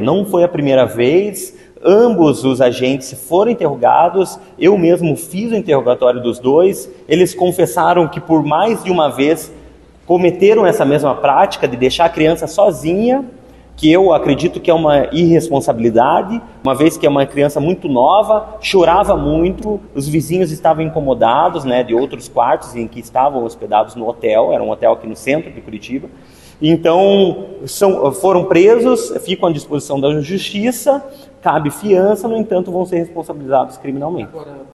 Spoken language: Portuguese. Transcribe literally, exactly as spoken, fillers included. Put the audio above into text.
não foi a primeira vez, ambos os agentes foram interrogados, eu mesmo fiz o interrogatório dos dois, eles confessaram que por mais de uma vez cometeram essa mesma prática de deixar a criança sozinha, que eu acredito que é uma irresponsabilidade, uma vez que é uma criança muito nova, chorava muito, os vizinhos estavam incomodados, né, de outros quartos em que estavam hospedados no hotel, era um hotel aqui no centro de Curitiba. Então, são, foram presos, ficam à disposição da justiça, cabe fiança, no entanto, vão ser responsabilizados criminalmente. Agora,